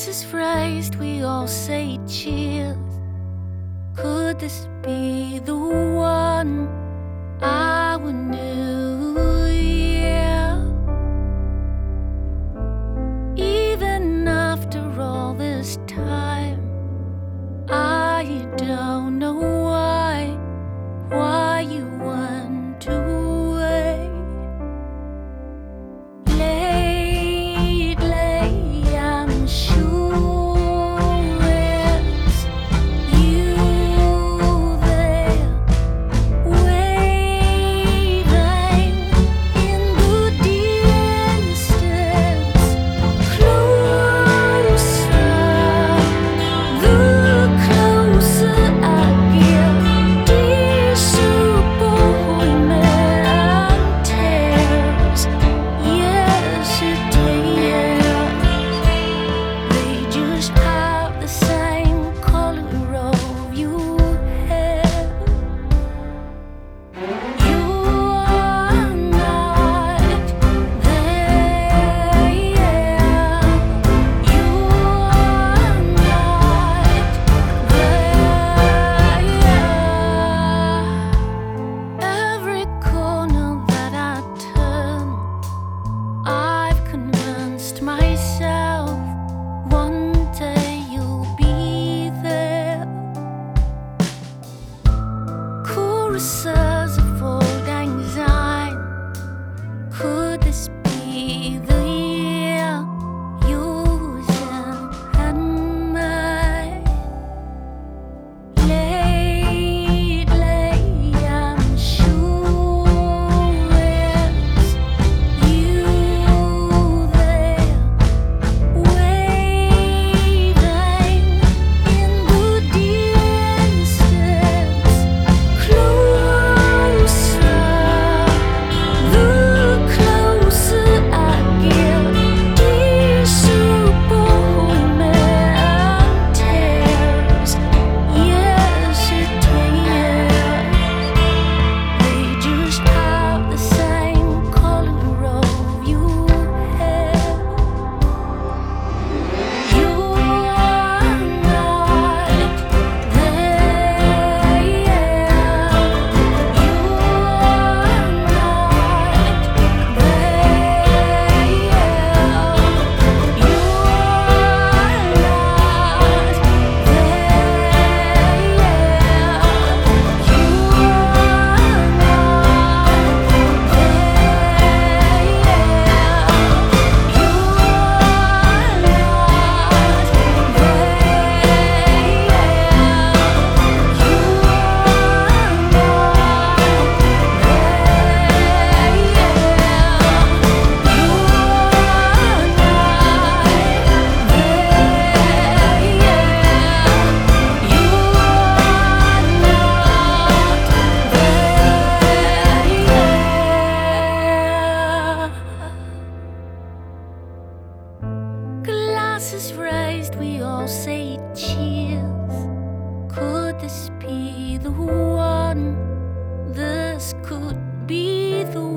Glasses raised, we all say cheers. Could this be the one I would knew? Yeah. Even after all this time, I don't know why you went away. Lately, I'm sure it's you there, waving in the distance, closer. The closer I get, disappointment tears. Yes, it tears. They just have the same color of your hair. You're not there. You're not there. Every corner that I turn, I've convinced myself one day you'll be there. Choruses of old lang syne. Could this be the year yours and mine? Lately, I'm sure it's you there, waving in the distance, closer. The closer I get, disappointment tears. Yes, it tears. They just have the same color of your hair. You're not there. Glasses raised, we all say cheers. Could this be the one? This could be the